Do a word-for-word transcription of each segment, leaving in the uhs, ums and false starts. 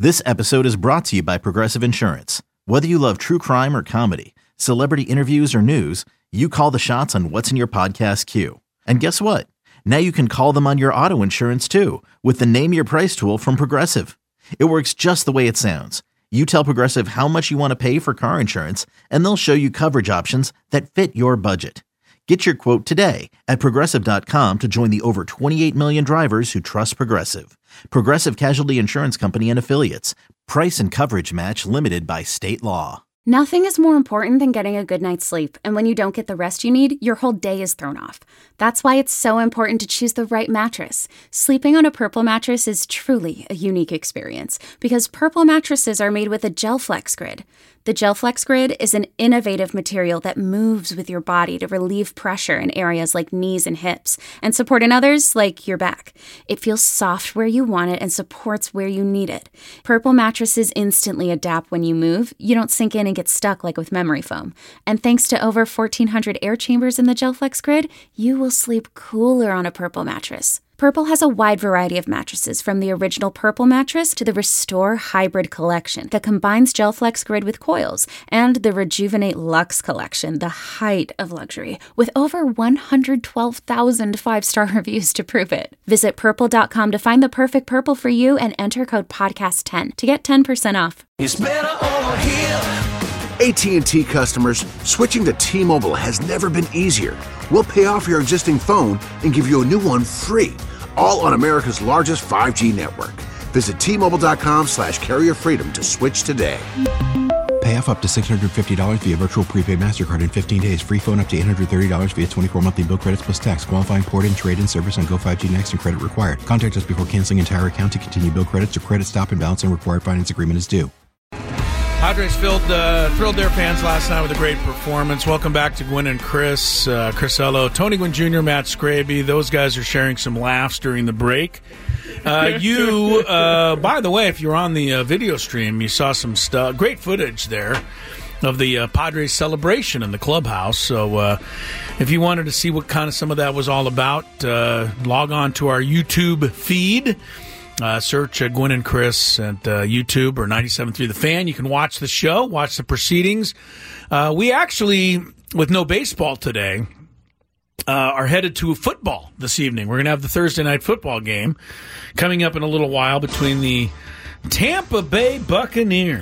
This episode is brought to you by Progressive Insurance. Whether you love true crime or comedy, celebrity interviews or news, you call the shots on what's in your podcast queue. And guess what? Now you can call them on your auto insurance too with the Name Your Price tool from Progressive. It works just the way it sounds. You tell Progressive how much you want to pay for car insurance, and they'll show you coverage options that fit your budget. Get your quote today at Progressive dot com to join the over twenty-eight million drivers who trust Progressive. Progressive Casualty Insurance Company and Affiliates. Price and coverage match limited by state law. Nothing is more important than getting a good night's sleep, and when you don't get the rest you need, your whole day is thrown off. That's why it's so important to choose the right mattress. Sleeping on a Purple mattress is truly a unique experience because Purple mattresses are made with a GelFlex Grid. The GelFlex Grid is an innovative material that moves with your body to relieve pressure in areas like knees and hips and support in others like your back. It feels soft where you want it and supports where you need it. Purple mattresses instantly adapt when you move. You don't sink in and get stuck like with memory foam. And thanks to over fourteen hundred air chambers in the GelFlex Grid, you will sleep cooler on a Purple mattress. Purple has a wide variety of mattresses, from the original Purple mattress to the Restore Hybrid collection that combines GelFlex Grid with coils, and the Rejuvenate Luxe collection, the height of luxury, with over one hundred twelve thousand five-star reviews to prove it. Visit purple dot com to find the perfect Purple for you and enter code podcast ten to get ten percent off. It's better over here. A T and T customers, switching to T-Mobile has never been easier. We'll pay off your existing phone and give you a new one free, all on America's largest five G network. Visit T Mobile dot com slash carrier freedom to switch today. Pay off up to six hundred fifty dollars via virtual prepaid MasterCard in fifteen days. Free phone up to eight hundred thirty dollars via twenty-four monthly bill credits plus tax. Qualifying port-in, trade-in service on Go five G Next and credit required. Contact us before canceling entire account to continue bill credits or credit stop and balance and required finance agreement is due. Padres filled, uh, thrilled their fans last night with a great performance. Welcome back to Gwynn and Chris, uh, Crisello, Tony Gwynn Junior, Matt Scraby. Those guys are sharing some laughs during the break. Uh, you, uh, by the way, if you're on the uh, video stream, you saw some stuff, great footage there of the uh, Padres celebration in the clubhouse. So uh, if you wanted to see what kind of some of that was all about, uh, log on to our YouTube feed. Uh, search uh, Gwynn and Chris at uh, YouTube or ninety-seven point three The Fan. You can watch the show, watch the proceedings. Uh, we actually, with no baseball today, uh, are headed to football this evening. We're going to have the Thursday night football game coming up in a little while between the Tampa Bay Buccaneers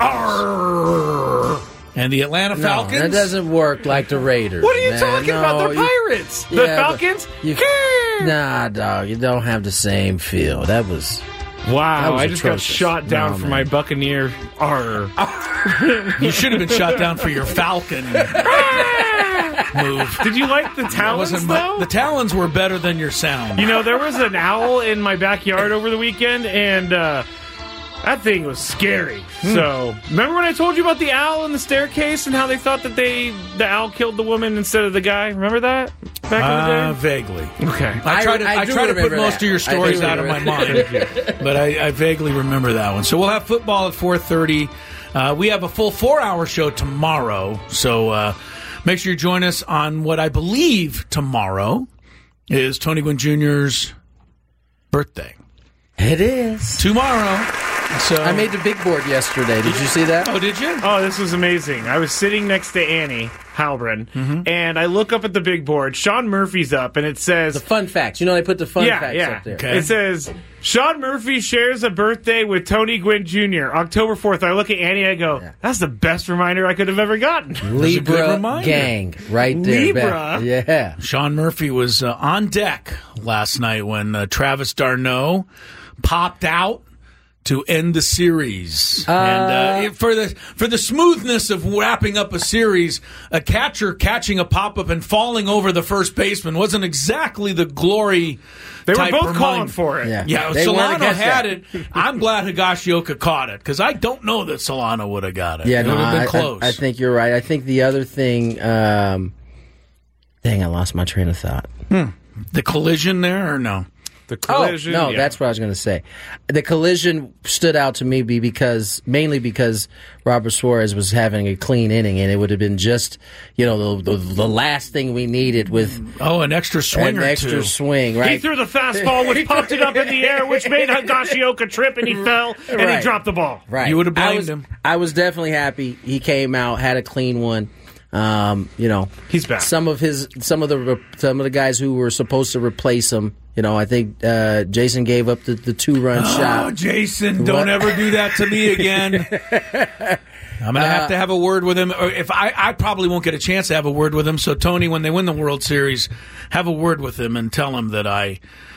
Arr! and the Atlanta no, Falcons. That doesn't work like the Raiders. What are you man. talking no, about? They're you, Pirates. Yeah, the Falcons? You, nah, dog. You don't have the same feel. That was... Wow, I just atrocious. got shot down no, for man. my Buccaneer. Arr. You should have been shot down for your Falcon move. Did you like the talons, though? My, the talons were better than your sound. You know, there was an owl in my backyard over the weekend, and uh, that thing was scary. Hmm. So, remember when I told you about the owl in the staircase and how they thought that they the owl killed the woman instead of the guy? Remember that? Back uh, in the day? Vaguely. Okay. I try to, I, I I try to put most that. of your stories out of my mind, that. but I, I vaguely remember that one. So we'll have football at four thirty. Uh, we have a full four-hour show tomorrow, so uh, make sure you join us on what I believe tomorrow is Tony Gwynn Junior's birthday. It is. Tomorrow. So I made the big board yesterday. Did you see that? Oh, did you? Oh, this was amazing. I was sitting next to Annie Halbrin, mm-hmm. and I look up at the big board. Sean Murphy's up, and it says... The fun facts. You know, they put the fun yeah, facts yeah. up there. Okay. It says, Sean Murphy shares a birthday with Tony Gwynn Junior October fourth. I look at Annie, I go, yeah. That's the best reminder I could have ever gotten. Libra gang, right there. Libra? Beth. Yeah. Sean Murphy was uh, on deck last night when uh, Travis d'Arnaud popped out to end the series. Uh, and uh, for the for the smoothness of wrapping up a series, a catcher catching a pop-up and falling over the first baseman wasn't exactly the glory. They were type both reminder. calling for it. Yeah, yeah They Solano had that. it. I'm glad Higashioka caught it, because I don't know that Solano would have got it. Yeah, it no, would have been I, close. I, I think you're right. I think the other thing... Um, dang, I lost my train of thought. Hmm. The collision there, or no? The collision. Oh, no, yeah. that's what I was going to say. The collision stood out to me because mainly because Robert Suarez was having a clean inning, and it would have been just, you know, the, the, the last thing we needed with oh, an extra swing, an or extra two. swing, right? He threw the fastball, which popped it up in the air, which made Higashioka trip, and he fell, and Right. he dropped the ball. Right. You would have blamed I was, him. I was definitely happy he came out, had a clean one. Um, you know, He's back. Some of his, some of the, some of the guys who were supposed to replace him. You know, I think uh, Jason gave up the, the two run Oh, shot. Jason, don't What? ever do that to me again. I'm going to have to have a word with him. Or if I, I probably won't get a chance to have a word with him. So, Tony, when they win the World Series, have a word with him and tell him that I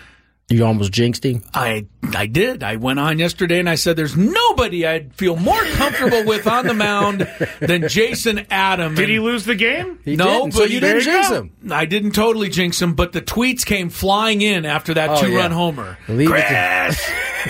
You almost jinxed him. I I did. I went on yesterday and I said there's nobody I'd feel more comfortable with on the mound than Jason Adam. Did And he lose the game? He no, didn't, but so he- you didn't there you jinx go. him. I didn't totally jinx him, but the tweets came flying in after that Oh, two-run yeah. homer. Leave it Chris!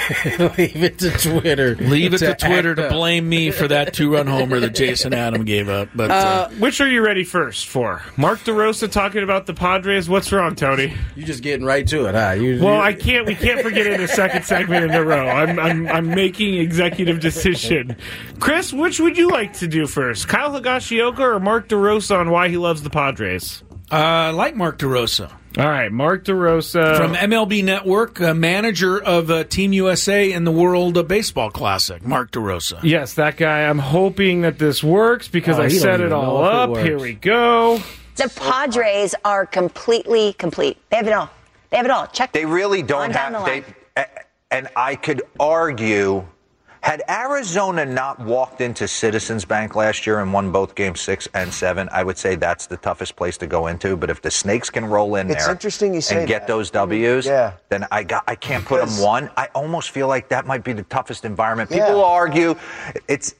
Leave it to Twitter. Leave it to Twitter act to up. blame me for that two-run homer that Jason Adam gave up. But uh, Which are you ready first for? Mark DeRosa talking about the Padres. What's wrong, Tony? You just getting right to it, huh? You, Well, you- I can't. We can't forget it in the second segment in a row. I'm, I'm, I'm making executive decision. Chris, which would you like to do first? Kyle Higashioka or Mark DeRosa on why he loves the Padres? uh, I like Mark DeRosa. All right, Mark DeRosa From M L B Network, uh, manager of uh, Team U S A in the World uh, Baseball Classic, Mark DeRosa. Yes, that guy. I'm hoping that this works because Oh, I he don't set it even all know if it up. works. Here we go. The Padres are completely complete. They have it all. They have it all. Check. They really on don't down the have. They, line. a- and I could argue, had Arizona not walked into Citizens Bank last year and won both games six and seven, I would say that's the toughest place to go into. But if the Snakes can roll in It's there interesting you say and get that. those W's, Yeah. then I got I can't put them Because- one. I almost feel like that might be the toughest environment. Yeah. People will argue it's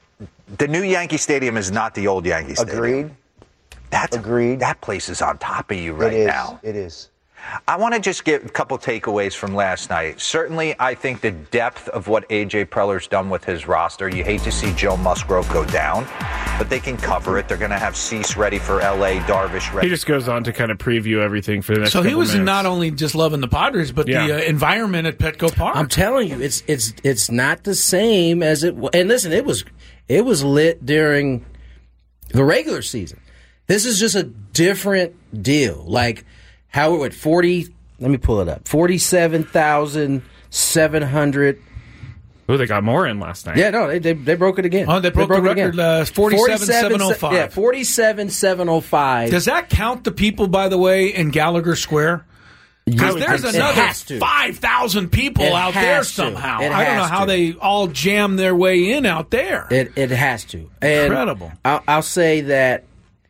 the new Yankee Stadium is not the old Yankee Stadium. Agreed. That's Agreed. That place is on top of you right it is. now. It is. I want to just get a couple takeaways from last night. Certainly, I think the depth of what A J Preller's done with his roster, you hate to see Joe Musgrove go down, but they can cover it. They're going to have Cease ready for L A, Darvish ready. He just goes on to kind of preview everything for the next So he couple was minutes. not only just loving the Padres, but Yeah. the uh, environment at Petco Park. I'm telling you, it's it's it's not the same as it. wa- And listen, it was it was lit during the regular season. This is just a different deal. Like how it would forty. Let me pull it up. Forty-seven thousand seven hundred. Oh, they got more in last night. Yeah, no, they they, they broke it again. Oh, they broke the it record, again. uh, forty-seven seven oh five. Yeah, forty-seven seven oh five. Does that count the people, by the way, in Gallagher Square? Because would there's think so. another It has to. five thousand people It out there has to. somehow. It I don't know has how to. they all jam their way in out there. It it has to. And Incredible. I'll, I'll say that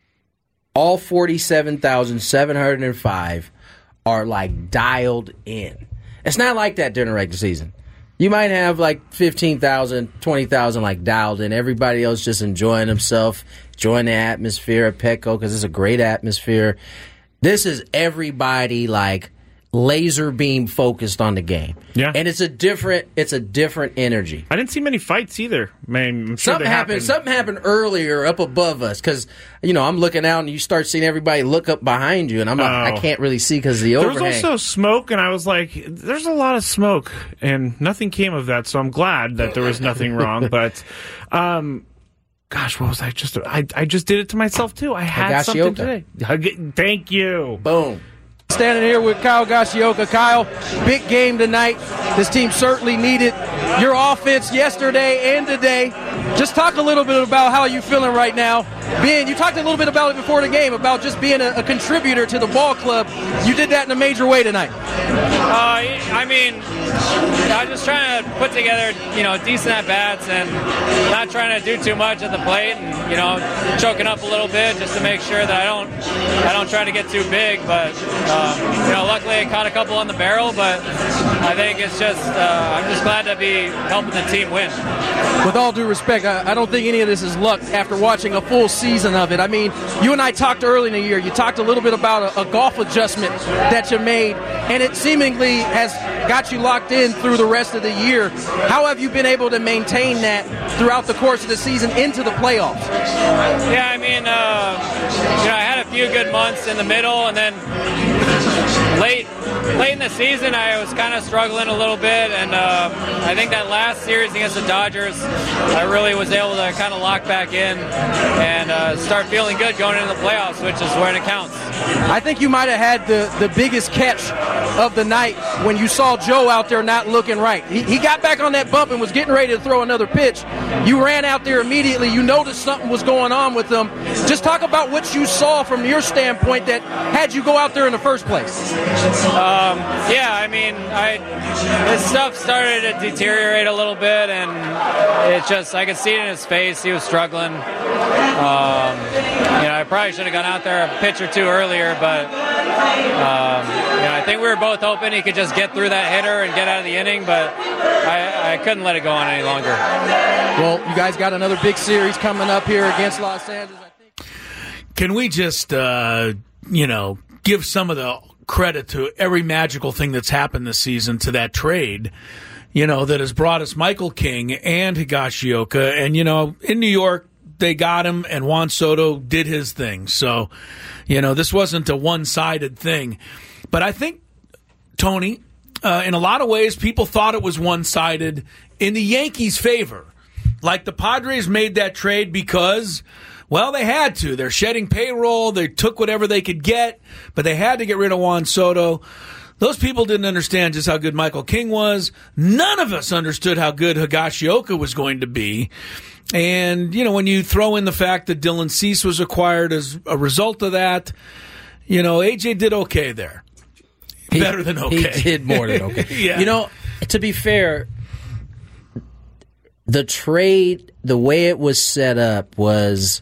all forty-seven thousand seven hundred five are like dialed in. It's not like that during the regular season. You might have like fifteen thousand, twenty thousand like dialed in. Everybody else just enjoying themselves, enjoying the atmosphere at Petco because it's a great atmosphere. This is everybody like laser beam focused on the game. Yeah. And it's a different it's a different energy. I didn't see many fights either. Man, I'm sure Something they happened. Something happened earlier up above us because you know I'm looking out and you start seeing everybody look up behind you, and I'm like, Oh. I can't really see because the There overhang. was also smoke, and I was like, "There's a lot of smoke," and nothing came of that. So I'm glad that there was nothing wrong. But, um, gosh, what was I just? I I just did it to myself too. I had something today. Higashioka. Thank you. Boom. Standing here with Kyle Higashioka. Kyle, big game tonight. This team certainly needed your offense yesterday and today. Just talk a little bit about how you're feeling right now. Being, you talked a little bit about it before the game, about just being a, a contributor to the ball club. You did that in a major way tonight. Uh, I mean, I'm just trying to put together, you know, decent at bats and not trying to do too much at the plate, and you know, choking up a little bit just to make sure that I don't, I don't try to get too big. But um, you know, luckily I caught a couple on the barrel. But I think it's just, uh, I'm just glad to be helping the team win. With all due respect, I, I don't think any of this is luck after watching a full season of it. I mean, you and I talked early in the year. You talked a little bit about a, a golf adjustment that you made, and it seemingly has got you locked in through the rest of the year. How have you been able to maintain that throughout the course of the season into the playoffs? Yeah, I mean, uh, you know, I had a few good months in the middle, and then late late in the season, I was kind of struggling a little bit, and uh, I think that last series against the Dodgers, I really was able to kind of lock back in and uh, start feeling good going into the playoffs, which is when it counts. I think you might have had the, the biggest catch of the night when you saw Joe out there not looking right. He, he got back on that bump and was getting ready to throw another pitch. You ran out there immediately. You noticed something was going on with him. Just talk about what you saw from your standpoint that had you go out there in the first place. Um, yeah, I mean, I his stuff started to deteriorate a little bit, and it just, I could see it in his face. He was struggling. Um, you know, I probably should have gone out there a pitch or two earlier, but um, you know, I think we were both hoping he could just get through that hitter and get out of the inning, but I, I couldn't let it go on any longer. Well, you guys got another big series coming up here against Los Angeles, I think. Can we just, uh, you know, give some of the credit to every magical thing that's happened this season to that trade, you know, that has brought us Michael King and Higashioka. And, you know, in New York, they got him, and Juan Soto did his thing. So, you know, this wasn't a one-sided thing. But I think, Tony, uh, in a lot of ways, people thought it was one-sided in the Yankees' favor. Like the Padres made that trade because, well, they had to. They're shedding payroll. They took whatever they could get, but they had to get rid of Juan Soto. Those people didn't understand just how good Michael King was. None of us understood how good Higashioka was going to be. And, you know, when you throw in the fact that Dylan Cease was acquired as a result of that, you know, A J did okay there. He, Better than okay. He did more than okay. Yeah. You know, to be fair, the trade, the way it was set up was,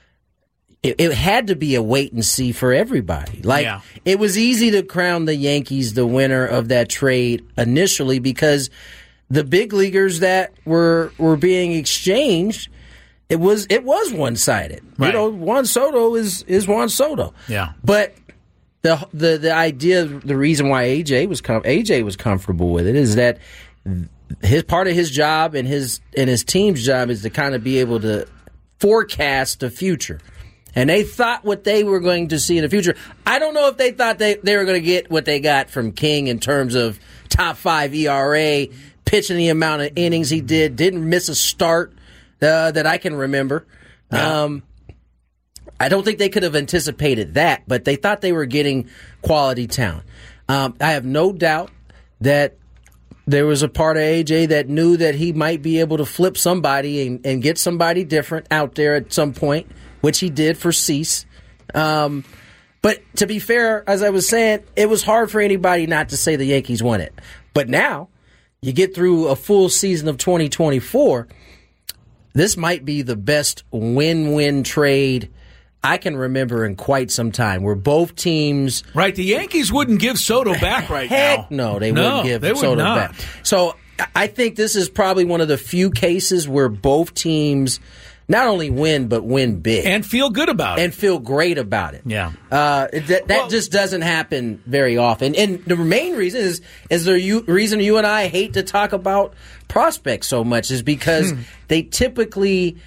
it, it had to be a wait and see for everybody. Like, yeah. It was easy to crown the Yankees the winner of that trade initially because the big leaguers that were were being exchanged, it was it was one sided. Right. You know, Juan Soto is is Juan Soto. Yeah. But the the the idea, the reason why A J was com- A J was comfortable with it is that his part of his job and his and his team's job is to kind of be able to forecast the future. And they thought what they were going to see in the future. I don't know if they thought they, they were going to get what they got from King in terms of top five E R A, pitching the amount of innings he did, didn't miss a start uh, that I can remember. Yeah. Um, I don't think they could have anticipated that, but they thought they were getting quality talent. Um, I have no doubt that there was a part of A J that knew that he might be able to flip somebody and, and get somebody different out there at some point, which he did for Cease. Um, but to be fair, as I was saying, it was hard for anybody not to say the Yankees won it. But now, you get through a full season of twenty twenty-four, this might be the best win-win trade I can remember in quite some time, where both teams... Right, the Yankees wouldn't give Soto back right heck now. no, they no, wouldn't give they would Soto not. back. So I think this is probably one of the few cases where both teams not only win, but win big. And feel good about it. And feel great about it. Yeah. Uh, that that well, just doesn't happen very often. And the main reason is is the you, reason you and I hate to talk about prospects so much is because hmm. they typically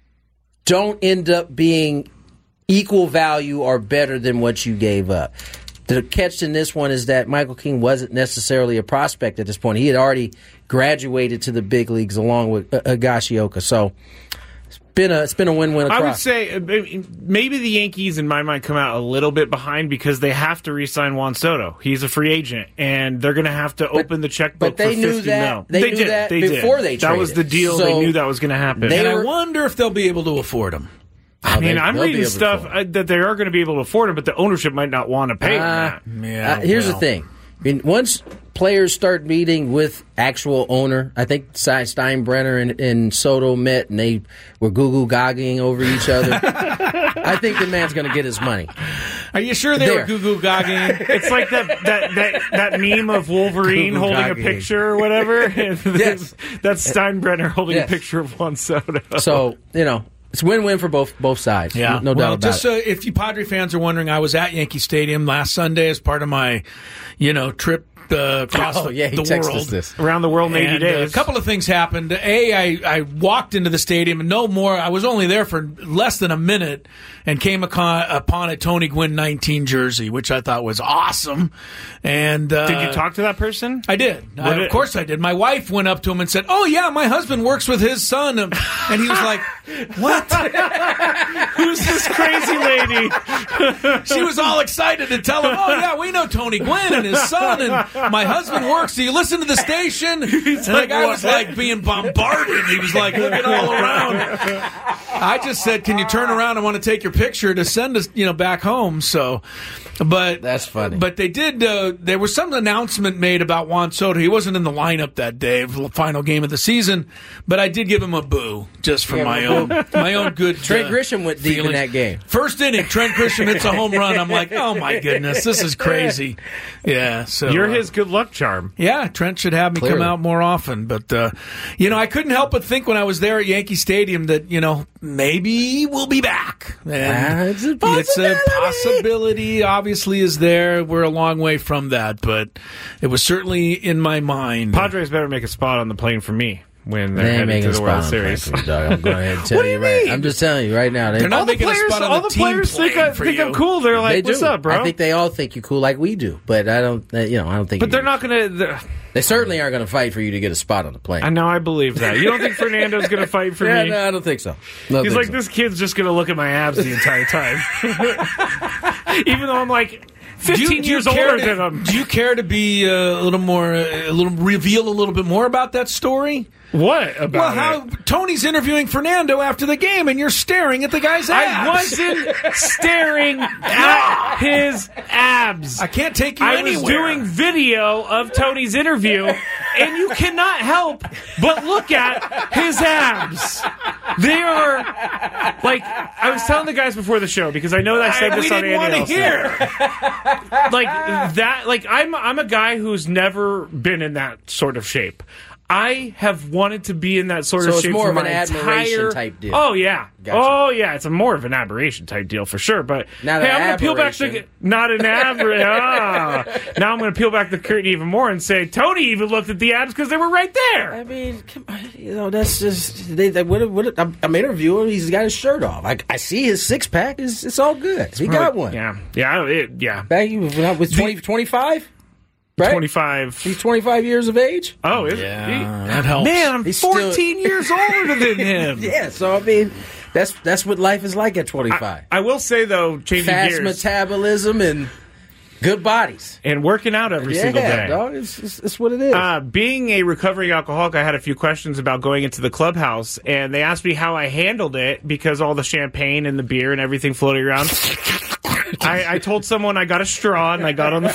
don't end up being equal value or better than what you gave up. The catch in this one is that Michael King wasn't necessarily a prospect at this point. He had already graduated to the big leagues along with uh, Higashioka. So it's been a it's been a win-win across. I would say maybe the Yankees, in my mind, come out a little bit behind because they have to re-sign Juan Soto. He's a free agent, and they're going to have to but, open the checkbook but they for knew fifty that, mil. They, they knew did. that they before did. they traded. That was the deal. So they knew that was going to happen. And were, I wonder if they'll be able to afford him. I mean, they, I'm reading stuff uh, that they are going to be able to afford him, but the ownership might not want to pay uh, that. Yeah, uh, here's well. the thing. I mean, once players start meeting with actual owner, I think Steinbrenner and, and Soto met and they were goo-goo gagging over each other. I think the man's going to get his money. Are you sure they there. were goo-goo gagging? It's like that that, that, that meme of Wolverine holding a picture or whatever. Yes. That's Steinbrenner holding yes. a picture of Juan Soto. So, you know, it's win-win for both both sides. Yeah, no, no well, doubt about just, it. Uh, if you Padre fans are wondering, I was at Yankee Stadium last Sunday as part of my, you know, trip uh, across oh, the, yeah, he the texted world. us this. Around the world in eighty And, uh, days. a couple of things happened. A, I, I walked into the stadium and no more. I was only there for less than a minute and came upon, upon a Tony Gwynn nineteen jersey, which I thought was awesome. And uh, Did you talk to that person? I did. I, did of course I did. My wife went up to him and said, "Oh, yeah, my husband works with his son." And he was like, "What? Who's this crazy lady?" She was all excited to tell him, "Oh, yeah, we know Tony Gwynn and his son, and my husband works. Do you listen to the station?" And the guy was like being bombarded. He was like looking all around. I just said, "Can you turn around? I want to take your picture to send us, you know, back home." So, but that's funny. But they did. Uh, there was some announcement made about Juan Soto. He wasn't in the lineup that day, the final game of the season. But I did give him a boo just for Yeah, my well, own, my own good. Trent uh, Grisham went deep feelings. in that game. First inning, Trent Grisham hits a home run. I'm like, oh my goodness, this is crazy. Yeah, so You're uh, his good luck charm. Yeah, Trent should have me Clearly. come out more often. But uh, you know, I couldn't help but think when I was there at Yankee Stadium that you know maybe we'll be back. And Ah, it's a it's a possibility. possibility. Obviously, is there. We're a long way from that, but it was certainly in my mind. Padres better make a spot on the plane for me when they're They ain't heading making to a the World spot on Series. Franklin, dog. I'm going ahead and tell What do you you right. mean? I'm just telling you right now. They, They're not all the making a players, spot on all the the team players think, plane I, for think you. I'm cool. They're like, they "What's do. up, bro?" I think they all think you cool like we do, but I don't. uh, You know, I don't think. but you they're do. not going to. They certainly aren't going to fight for you to get a spot on the plane. I know. I believe that. You don't think Fernando's going to fight for yeah, me? no, I don't think so. Don't He's think like, so. this kid's just going to look at my abs the entire time, even though I'm like fifteen Do you- do you years care older to- than him. Do you care to be uh, a little more, uh, a little reveal a little bit more about that story? What about Well, how it? Tony's interviewing Fernando after the game, and you're staring at the guy's I abs. wasn't staring at his abs. I can't take you I anywhere. was doing video of Tony's interview, and you cannot help but look at his abs. They are like I was telling the guys before the show because I know that I said I- this we on didn't Andy want to Nelson. hear. Like that. Like I'm I'm a guy who's never been in that sort of shape. I have wanted to be in that sort So of it's shape more for of an my admiration entire type deal. Oh yeah, Gotcha. oh yeah. It's a more of an aberration type deal for sure. But Not hey, an I'm gonna peel back the aberration. not an aberration. ah. Now I'm gonna peel back the curtain even more and say Tony even looked at the abs because they were right there. I mean, come on, you know, that's just they. they what, what, I'm, I'm interviewing. He's got his shirt off. I, I see his six pack. It's, it's all good. He got one. Yeah, yeah, it, yeah. Back he was was twenty, twenty-five, right? twenty-five. He's twenty-five years of age. Oh, is Yeah, he? that helps. Man, I'm He's still- fourteen years older than him. Yeah, so I mean, that's that's what life is like at twenty-five. I will say though, changing Fast gears metabolism and good bodies. and working out every yeah, single day. dog. It's, it's, it's what it is. Uh, being a recovering alcoholic, I had a few questions about going into the clubhouse, and they asked me how I handled it because all the champagne and the beer and everything floating around. I, I told someone I got a straw and I got on the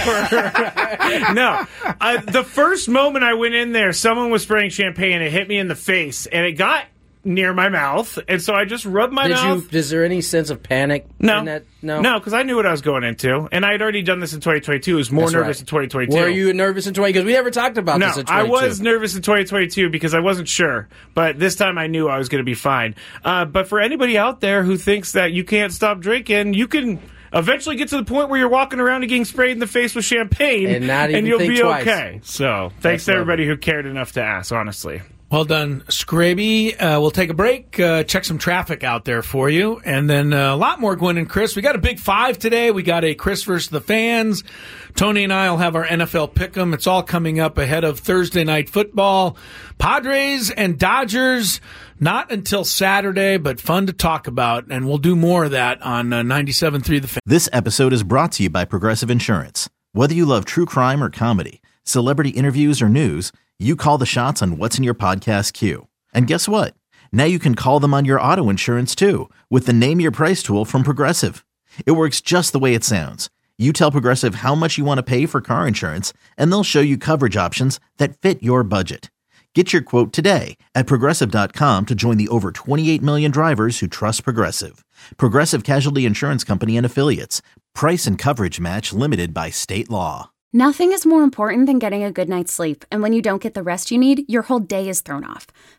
floor. no, I, the first moment I went in there, someone was spraying champagne. It hit me in the face, and it got near my mouth, and so I just rubbed my Did mouth. you? Is there any sense of panic? No, in that? no, no, because I knew what I was going into, and I had already done this in twenty twenty-two. I was more That's nervous right. in twenty twenty-two. Were you nervous in twenty? Because we never talked about No, this in I twenty-two. was nervous in twenty twenty-two because I wasn't sure, but this time I knew I was going to be fine. Uh, but for anybody out there who thinks that you can't stop drinking, you can eventually get to the point where you're walking around and getting sprayed in the face with champagne, And not even you'll think be twice. okay. So thanks That's to everybody who cared enough to ask, honestly. Well done, Scraby. Uh, we'll take a break, uh, check some traffic out there for you, and then uh, a lot more Gwen and Chris. We got a big five today. We got a Chris versus the fans. Tony and I will have our N F L pick'em. It's all coming up ahead of Thursday night football. Padres and Dodgers, not until Saturday, but fun to talk about, and we'll do more of that on uh, ninety-seven point three The Fan. This episode is brought to you by Progressive Insurance. Whether you love true crime or comedy, celebrity interviews or news, you call the shots on what's in your podcast queue. And guess what? Now you can call them on your auto insurance too with the Name Your Price tool from Progressive. It works just the way it sounds. You tell Progressive how much you want to pay for car insurance, and they'll show you coverage options that fit your budget. Get your quote today at Progressive dot com to join the over twenty-eight million drivers who trust Progressive. Progressive Casualty Insurance Company and Affiliates. Price and coverage match limited by state law. Nothing is more important than getting a good night's sleep, and when you don't get the rest you need, your whole day is thrown off.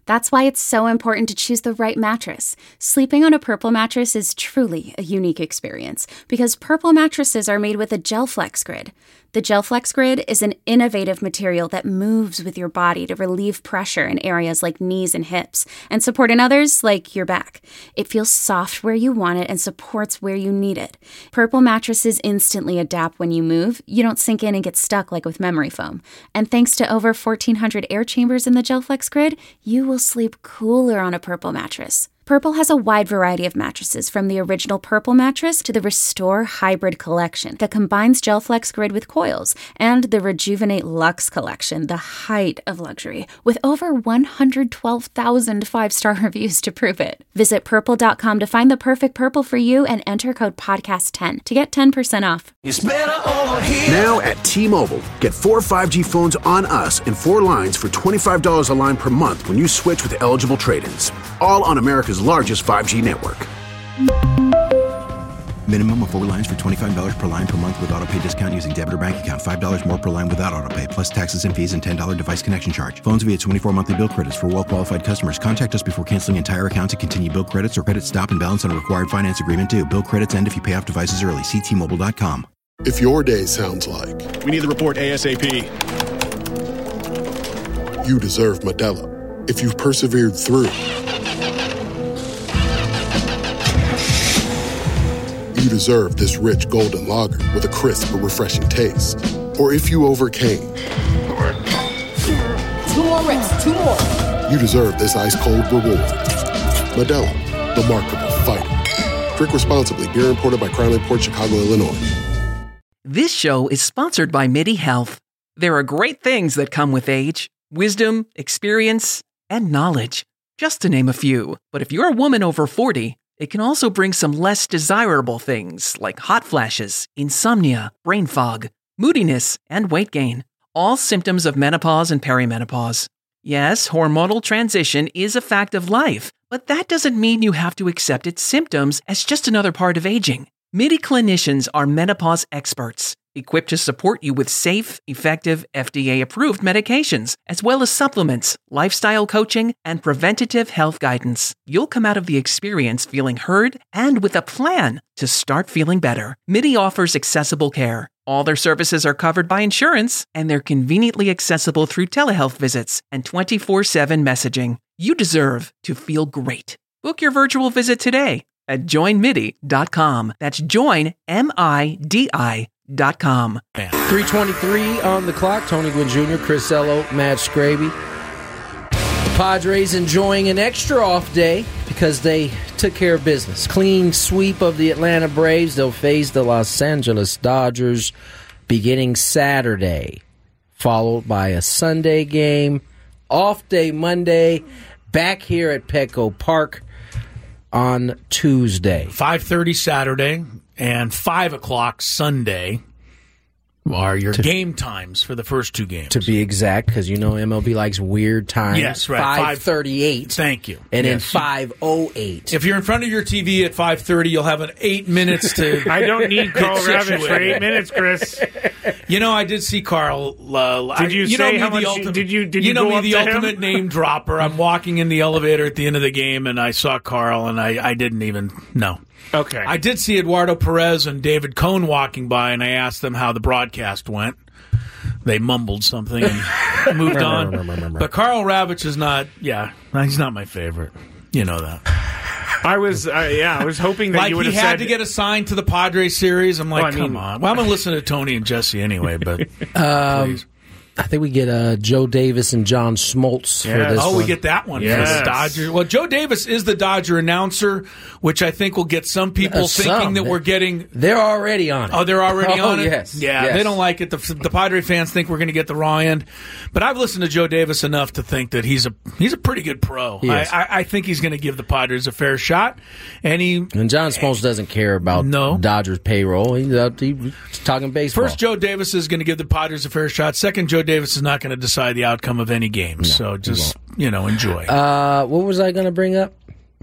That's why it's so important to choose the right mattress. Sleeping on a Purple mattress is truly a unique experience because Purple mattresses are made with a GelFlex Grid. The GelFlex Grid is an innovative material that moves with your body to relieve pressure in areas like knees and hips and support in others like your back. It feels soft where you want it and supports where you need it. Purple mattresses instantly adapt when you move. You don't sink in and get stuck like with memory foam. And thanks to over fourteen hundred air chambers in the GelFlex Grid, you will sleep cooler on a Purple mattress. Purple has a wide variety of mattresses, from the original Purple mattress to the Restore Hybrid collection that combines GelFlex Grid with coils, and the Rejuvenate Luxe collection, the height of luxury, with over one hundred twelve thousand five-star reviews to prove it. Visit purple dot com to find the perfect Purple for you and enter code podcast ten to get ten percent off. It's better over here. Now at T-Mobile, get four five G phones on us and four lines for twenty-five dollars a line per month when you switch with eligible trade-ins. All on America's largest five G network. Minimum of four lines for twenty-five dollars per line per month with autopay discount using debit or bank account. five dollars more per line without autopay, plus taxes and fees and ten dollars device connection charge. Phones via twenty-four monthly bill credits for well-qualified customers. Contact us before canceling entire account to continue bill credits or credit stop and balance on a required finance agreement due. Bill credits end if you pay off devices early. See T Mobile dot com. If your day sounds like we need the report ASAP, you deserve Modelo. If you've persevered through, you deserve this rich golden lager with a crisp but refreshing taste. Or if you overcame. Two more reps, two more. You deserve this ice cold reward. Modelo, the Remarkable Fighter. Drink responsibly. Beer imported by Crown Imports, Chicago, Illinois. This show is sponsored by MIDI Health. There are great things that come with age: wisdom, experience, and knowledge, just to name a few. But if you're a woman over forty, it can also bring some less desirable things like hot flashes, insomnia, brain fog, moodiness, and weight gain. All symptoms of menopause and perimenopause. Yes, hormonal transition is a fact of life, but that doesn't mean you have to accept its symptoms as just another part of aging. MIDI clinicians are menopause experts, equipped to support you with safe, effective, F D A-approved medications, as well as supplements, lifestyle coaching, and preventative health guidance. You'll come out of the experience feeling heard and with a plan to start feeling better. MIDI offers accessible care. All their services are covered by insurance, and they're conveniently accessible through telehealth visits and twenty-four seven messaging. You deserve to feel great. Book your virtual visit today at join midi dot com. That's join, M I D I dot com. three twenty-three on the clock. Tony Gwynn Junior, Chris Ello, Matt Scraby. The Padres enjoying an extra off day because they took care of business. Clean sweep of the Atlanta Braves. They'll face the Los Angeles Dodgers beginning Saturday, followed by a Sunday game. Off day Monday, back here at Petco Park on Tuesday. five thirty Saturday and five o'clock Sunday are your to, game times for the first two games. To be exact, because you know M L B likes weird times. Yes, right. five thirty-eight. Thank you. And yes. then five oh eight. If you're in front of your T V at five thirty, you'll have an eight minutes to... I don't need Carl Ravitch for eight minutes, Chris. You know, I did see Carl... Uh, did you, you say know how much... ultimate, did you, did you, you know go me, up the to ultimate him? name dropper. I'm walking in the elevator at the end of the game, and I saw Carl, and I, I didn't even... No. Okay. I did see Eduardo Perez and David Cohn walking by, and I asked them how the broadcast went. They mumbled something and moved on. But Carl Ravitch is not, yeah, he's not my favorite. You know that. I was, uh, yeah, I was hoping that like you would he have had said... to get assigned to the Padres series. I'm like, well, I come mean, on. Well, I'm going to listen to Tony and Jesse anyway, but um, please. I think we get uh, Joe Davis and John Smoltz yes. for this Oh, one. we get that one yes. for the Dodgers. Well, Joe Davis is the Dodger announcer, which I think will get some people uh, thinking some. that we're getting... They're already on it. Oh, they're already oh, on it? yes. Yeah, yes. they don't like it. The, the Padre fans think we're going to get the raw end. But I've listened to Joe Davis enough to think that he's a he's a pretty good pro. He is. I, I, I think he's going to give the Padres a fair shot. And he and John Smoltz doesn't care about no. Dodgers payroll. He's, uh, he's talking baseball. First, Joe Davis is going to give the Padres a fair shot. Second, Joe Davis is not going to decide the outcome of any games. No, so just, you know, enjoy. Uh, what was I going to bring up?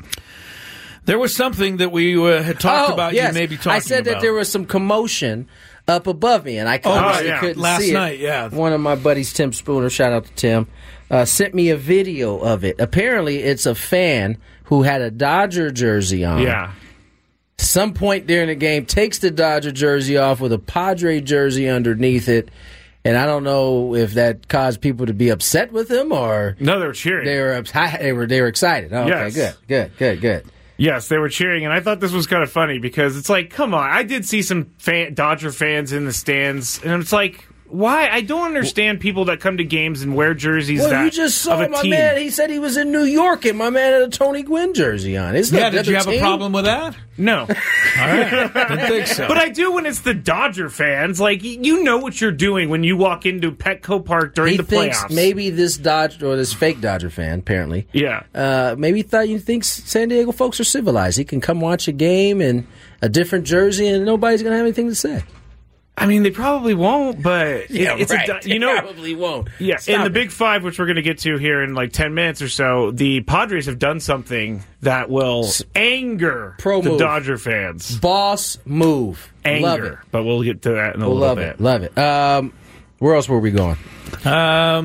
There was something that we uh, had talked oh, about. Yes. You may be talking I said about. that there was some commotion up above me, and I oh, obviously yeah. couldn't Last see night, it. yeah. One of my buddies, Tim Spooner, shout out to Tim, uh, sent me a video of it. Apparently, it's a fan who had a Dodger jersey on. Yeah. Some point during the game, takes the Dodger jersey off with a Padre jersey underneath it. And I don't know if that caused people to be upset with him or no, they were cheering. They were they were they were excited. Oh, yes. Okay, good, good, good, good. Yes, they were cheering, and I thought this was kind of funny because it's like, come on, I did see some fan, Dodger fans in the stands, and it's like, why? I don't understand people that come to games and wear jerseys. Well, that, you just saw of a my team. man. He said he was in New York, and my man had a Tony Gwynn jersey on. Isn't yeah, that did you have team? a problem with that? No. All right. Didn't think so. But I do when it's the Dodger fans. Like, you know what you're doing when you walk into Petco Park during he the thinks playoffs. Maybe this Dodger or this fake Dodger fan, apparently. Yeah. Uh, maybe he thought you think San Diego folks are civilized. He can come watch a game in a different jersey, and nobody's going to have anything to say. I mean, they probably won't, but Yeah, it's right. a, you know, They probably won't. Yeah, Stop in the it. Big Five, which we're going to get to here in like ten minutes or so, the Padres have done something that will anger Pro the move. Dodger fans. Boss move. Anger. Love it. But we'll get to that in a We'll little love bit. it. Love it. Um, where else were we going? Um,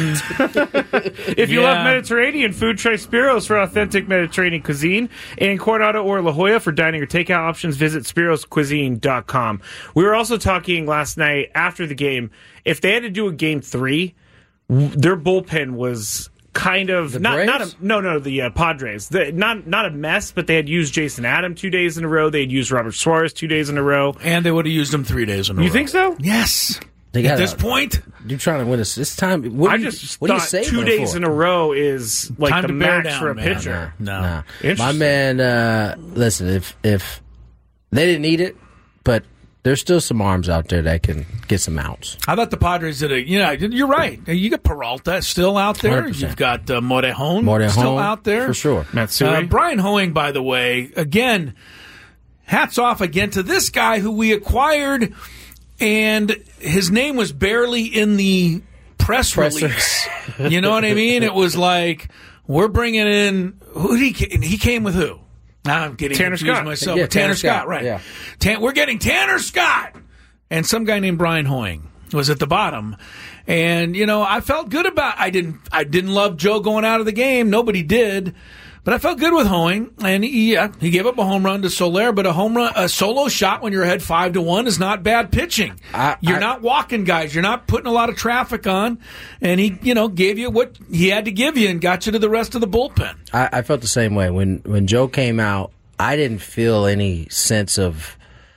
If you Yeah. love Mediterranean food, try Spiros for authentic Mediterranean cuisine. In Coronado or La Jolla for dining or takeout options, visit spiros cuisine dot com. We were also talking last night after the game. If they had to do a game three, w- their bullpen was kind of The not Braves? not a, no no the uh, Padres the, not not a mess, but they had used Jason Adam two days in a row. They had used Robert Suarez two days in a row. and they would have used him three days in a row. You think so? Yes. They At gotta- this point, You're trying to win us this time. What I do you, just what do you thought say two days in a row is like Time the to bear max down, for a man. pitcher. No. Nah. My Interesting. man, uh, listen, if if they didn't need it, but there's still some arms out there that can get some outs. I thought the Padres did a. You know, you're right. You got Peralta still out there. one hundred percent. You've got uh, Morejon, Morejon, still out there for sure. Matsui. Uh, Brian Hoeing, by the way, again, hats off again to this guy who we acquired, and his name was barely in the press Presser. release. You know what I mean? It was like, we're bringing in, who did he, he came with who? Now I'm getting Tanner confused Scott. myself. Yeah, Tanner, Tanner Scott, Scott, right. yeah. Tan, we're getting Tanner Scott. And some guy named Brian Hoeing was at the bottom. And, you know, I felt good about I didn't I didn't love Joe going out of the game. Nobody did. But I felt good with Hoeing, and he, yeah, he gave up a home run to Soler, but a home run, a solo shot when you're ahead five to one is not bad pitching. I- you're I- not walking guys. You're not putting a lot of traffic on, and he, you know, gave you what he had to give you and got you to the rest of the bullpen. I, I felt the same way when when Joe came out. I didn't feel any sense of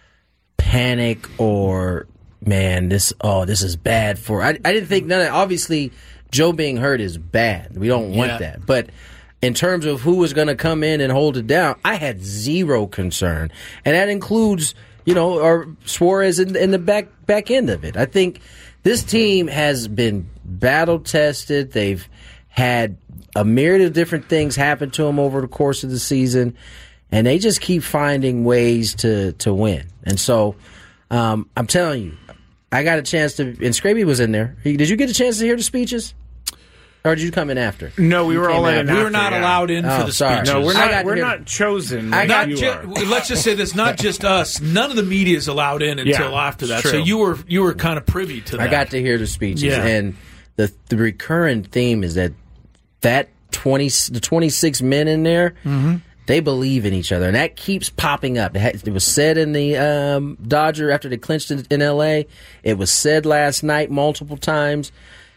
panic or man, this oh this is bad for. I, I didn't think none of. Obviously, Joe being hurt is bad. We don't want Yeah. that, but. In terms of who was going to come in and hold it down, I had zero concern, and that includes, you know, or Suarez in, in the back back end of it. I think this team has been battle tested. They've had a myriad of different things happen to them over the course of the season, and they just keep finding ways to to win. And so, um, I'm telling you, I got a chance to. And Scraby was in there. Did you get a chance to hear the speeches? Or did you come in after? No, we You were came all in. after. and We were after, not yeah. allowed in Oh, for the sorry. speeches. No, we're I not. got We're here- not chosen. I like got you Ju- are. let's just say this: not just us. None of the media is allowed in until Yeah, after that. it's So true. you were you were kind of privy to that. I got to hear the speeches, Yeah. and the the recurring theme is that that twenty the twenty six men in there, Mm-hmm. they believe in each other, and that keeps popping up. It, had, it was said in the um, Dodger after they clinched in, in L A. It was said last night multiple times.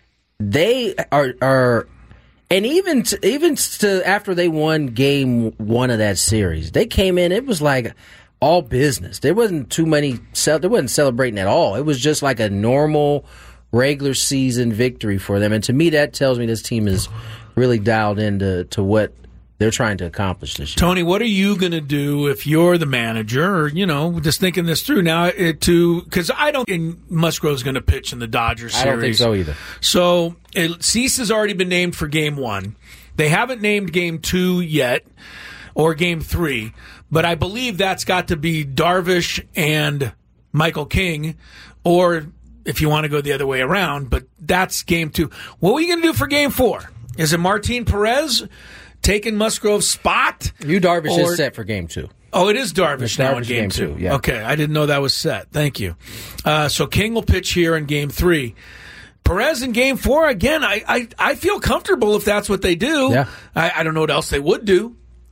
They are are. And even to, even to after they won game one of that series, they came in. It was like all business. There wasn't too many. There wasn't celebrating at all. It was just like a normal regular season victory for them. And to me, that tells me this team is really dialed into to what they're trying to accomplish this year. Tony, what are you going to do if you're the manager, or, you know, just thinking this through now, it, to because I don't think Musgrove's going to pitch in the Dodgers series. I don't think so either. So it, Cease has already been named for game one. They haven't named game two yet, or game three, but I believe that's got to be Darvish and Michael King, or if you want to go the other way around, but that's game two. What are you going to do for game four? Is it Martin Perez taking Musgrove's spot? You Darvish Or- is set for game two. Oh, it is Darvish It's now in Darvish game, game two. two, yeah. Okay, I didn't know that was set. Thank you. Uh, so King will pitch here in game three. Perez in game four, again, I, I, I feel comfortable if that's what they do. Yeah. I, I don't know what else they would do.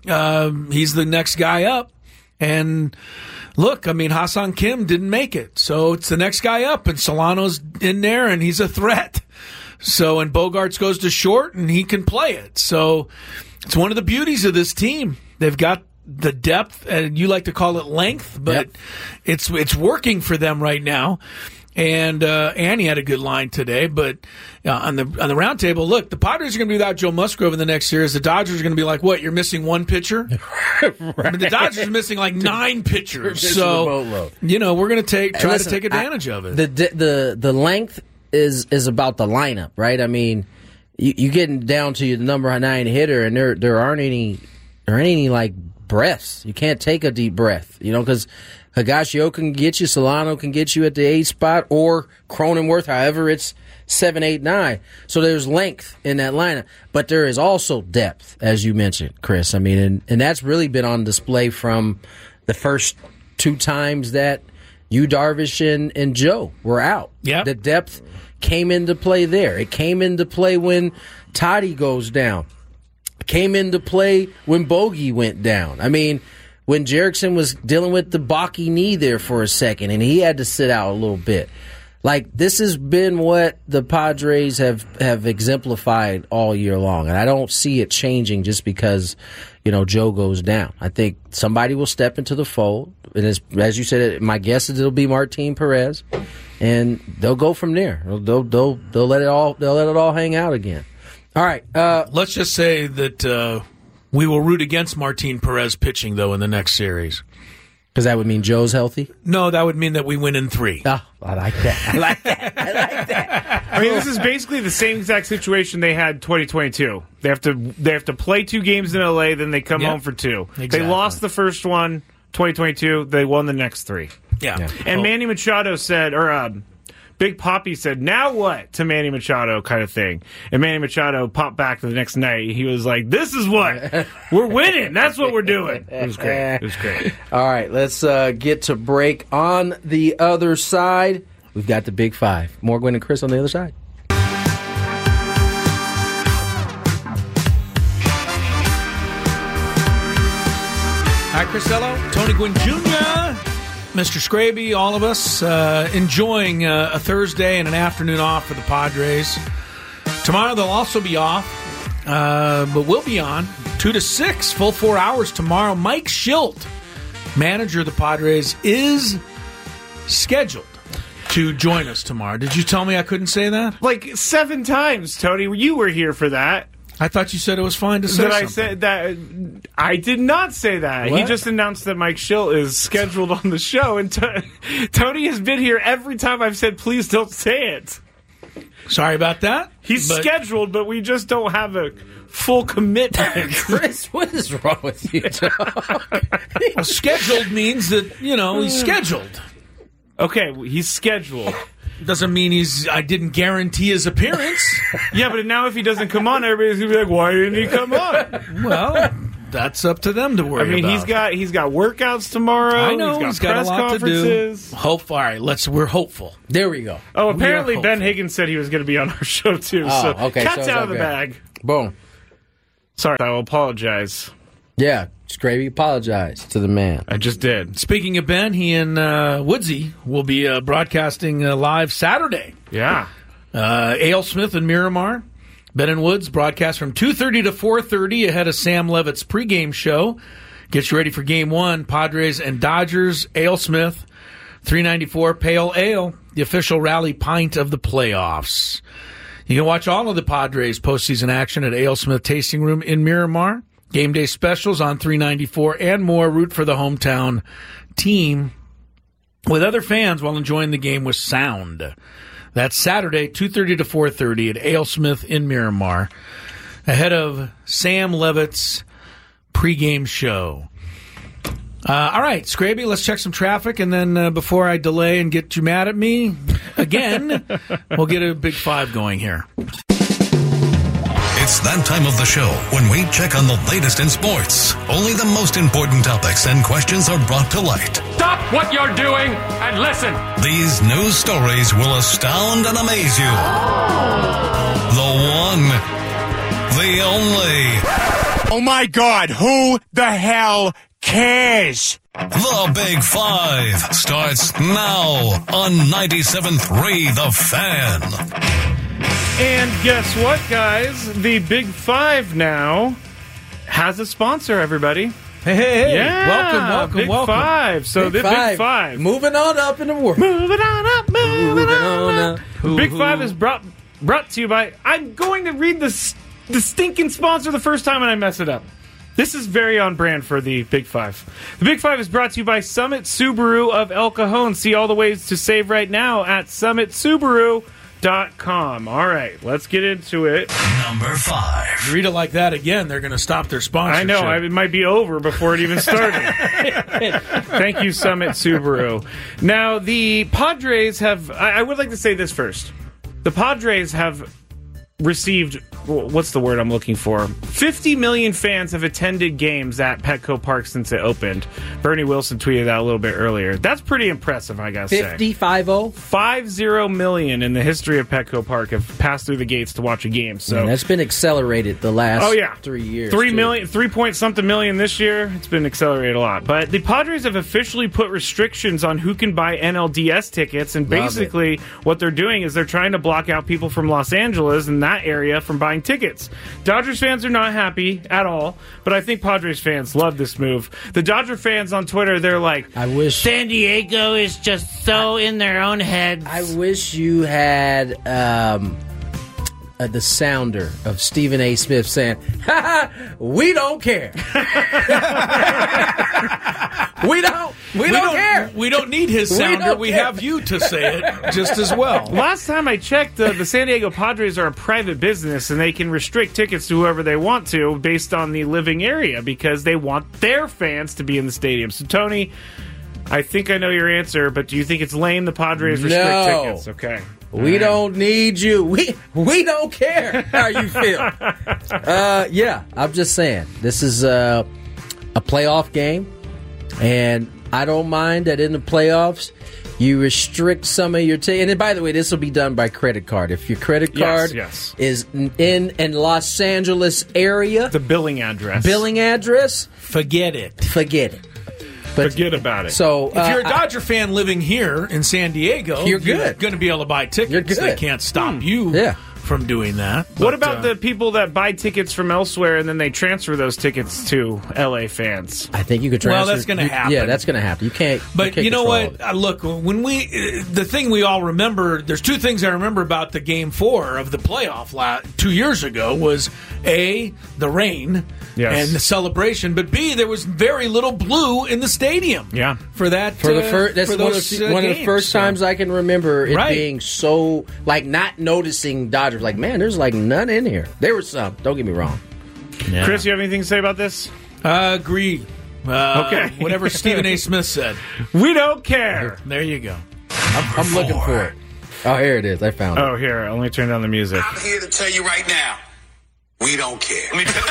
Um, he's the next guy up. And look, I mean, Hassan Kim didn't make it. So it's the next guy up, and Solano's in there, and he's a threat. So, and Bogarts goes to short, and he can play it. So it's one of the beauties of this team. They've got the depth, and you like to call it length, but yep. it's it's working for them right now. And uh, Annie had a good line today, but uh, on the on the roundtable, look, the Padres are going to be without Joe Musgrove in the next series. The Dodgers are going to be like, what? You're missing one pitcher. right. I mean, the Dodgers are missing like nine pitchers. So you know we're going to take try Listen, to take advantage I, of it. The the the length is is about the lineup, right? I mean, you, you getting down to the number nine hitter, and there there aren't any there aren't any like breaths. You can't take a deep breath, you know, because Higashio can get you, Solano can get you at the eight spot, or Cronenworth, however it's seven, eight, nine. So there's length in that lineup. But there is also depth, as you mentioned, Chris. I mean, and, and that's really been on display from the first two times that you, Darvish, and, and Joe were out. Yep. The depth came into play there. It came into play when Toddy goes down. It came into play when Bogey went down. I mean, when Jerickson was dealing with the Baki knee there for a second, and he had to sit out a little bit. Like, this has been what the Padres have, have exemplified all year long, and I don't see it changing just because, you know, Joe goes down. I think somebody will step into the fold, and as, as you said, my guess is it'll be Martin Perez, and they'll go from there. They'll they'll they'll let it all they'll let it all hang out again. All right, uh, let's just say that. Uh We will root against Martin Perez pitching, though, in the next series. Because that would mean Joe's healthy? No, that would mean that we win in three. Oh, I like that. I like that. I like that. I mean, this is basically the same exact situation they had twenty twenty-two. They have to they have to play two games in L A, then they come yep. home for two. Exactly. They lost the first one, twenty twenty-two. They won the next three. Yeah. yeah. And Manny Machado said, or um, Big Poppy said, now what, to Manny Machado kind of thing. And Manny Machado popped back the next night. He was like, this is what. We're winning. That's what we're doing. It was great. It was great. All right, let's uh, get to break. On the other side, we've got the Big Five. More Gwynn and Chris on the other side. Hi, Crisello. Tony Gwynn Junior Mister Scraby, all of us uh, enjoying uh, a Thursday and an afternoon off for the Padres. Tomorrow they'll also be off, uh, but we'll be on two to six, full four hours tomorrow. Mike Schilt, manager of the Padres, is scheduled to join us tomorrow. Did you tell me I couldn't say that? Like seven times, Tony. You were here for that. I thought you said it was fine to say that something. I said that I did not say that. What? He just announced that Mike Schilt is scheduled on the show, and t- Tony has been here every time I've said, please don't say it. Sorry about that. He's but... scheduled, but we just don't have a full commitment. Chris, what is wrong with you, well, scheduled means that, you know, he's scheduled. Okay, he's scheduled. Doesn't mean he's. I didn't guarantee his appearance. Yeah, but now if he doesn't come on, everybody's gonna be like, "Why didn't he come on?" Well, that's up to them to worry. I mean, about. he's got he's got workouts tomorrow. I know he's got he's got press a lot conferences. to do. Hope. All right, let's. We're hopeful. There we go. Oh, apparently Ben Higgins said he was going to be on our show too. Oh, so okay, cat's so out of okay. the bag. Boom. Sorry, I will apologize. Yeah, Scraby, apologize to the man. I just did. Speaking of Ben, he and uh, Woodsy will be uh, broadcasting uh, live Saturday. Yeah. Uh, Ale Smith and Miramar. Ben and Woods broadcast from two thirty to four thirty ahead of Sam Levitt's pregame show. Get you ready for game one, Padres and Dodgers. Ale Smith, three ninety-four Pale Ale, the official rally pint of the playoffs. You can watch all of the Padres postseason action at Ale Smith Tasting Room in Miramar. Game day specials on three ninety-four and more. Root for the hometown team with other fans while enjoying the game with sound. That's Saturday, two thirty to four thirty at Ale Smith in Miramar, ahead of Sam Levitt's pregame show. Uh, all right, Scraby, let's check some traffic, and then uh, before I delay and get you mad at me again, we'll get a Big Five going here. It's that time of the show when we check on the latest in sports. Only the most important topics and questions are brought to light. Stop what you're doing and listen. These news stories will astound and amaze you. The one, the only. Oh my God, who the hell cares? The Big Five starts now on ninety-seven point three The Fan. And guess what, guys? The Big Five now has a sponsor, everybody. Hey, hey, hey. Yeah, welcome, welcome, Big welcome. Five. So Big the Five. Big Five. Moving on up in the world. Moving on up, moving, Moving on, on up. up. The Big Five is brought brought to you by... I'm going to read the, the stinking sponsor the first time and I mess it up. This is very on brand for the Big Five. The Big Five is brought to you by Summit Subaru of El Cajon. See all the ways to save right now at summit subaru dot com. All right, let's get into it. Number five. You read it like that again, they're going to stop their sponsorship. I know, I- it might be over before it even started. Thank you, Summit Subaru. Now, the Padres have... I, I would like to say this first. The Padres have received... What's the word I'm looking for? fifty million fans have attended games at Petco Park since it opened. Bernie Wilson tweeted that a little bit earlier. That's pretty impressive, I gotta say. fifty-five oh? Five zero million in the history of Petco Park have passed through the gates to watch a game. So Man, that's been accelerated the last oh, yeah. three years. Three too. million, three point something million this year. It's been accelerated a lot. But the Padres have officially put restrictions on who can buy N L D S tickets, and Love basically it. what they're doing is they're trying to block out people from Los Angeles and that area from buying tickets. Dodgers fans are not happy at all, but I think Padres fans love this move. The Dodger fans on Twitter, they're like, I wish San Diego is just so in their own heads. I wish you had um, uh, the sounder of Stephen A. Smith saying, ha ha, we don't care. we don't. We, We don't, don't- care. we don't need his We sounder. don't We care. have you to say it just as well. Last time I checked, uh, the San Diego Padres are a private business, and they can restrict tickets to whoever they want to based on the living area because they want their fans to be in the stadium. So, Tony, I think I know your answer, but do you think it's lame the Padres restrict No. tickets? Okay. We don't need you. We we don't care how you feel. uh, yeah, I'm just saying. This is uh, a playoff game, and I don't mind that in the playoffs you restrict some of your tickets. And then, by the way, this will be done by credit card. If your credit Yes, card yes. is in in Los Angeles area, the billing address, billing address, forget it. Forget it. But, Forget about it. So, If you're a uh, Dodger fan living here in San Diego, You're good. going to be able to buy tickets. You're good. They can't stop you Yeah. from doing that. What But, about uh, the people that buy tickets from elsewhere and then they transfer those tickets to L A fans? I think you could transfer. Well, that's gonna you- happen. Yeah, that's going to happen. You can't. But can't you know control what? it. Uh, look, when we uh, the thing we all remember, there's two things I remember about the game four of the playoff la- two years ago was A, the rain Yes. and the celebration, but B, there was very little blue in the stadium. Yeah. For that, For the uh, first, that's for one, of those, the, uh, one of the games, first so. times I can remember it Right. being so like not noticing Dodgers. Like, man, there's like none in here. There was some. Don't get me wrong. Yeah. Chris, you have anything to say about this? Uh, agree. Uh, Okay. Whatever Stephen A. Smith said. We don't care. There you go. I'm, I'm looking for it. Oh, here it is. I found it. Oh, here, let me turn down the music. I'm here to tell you right now, we don't care.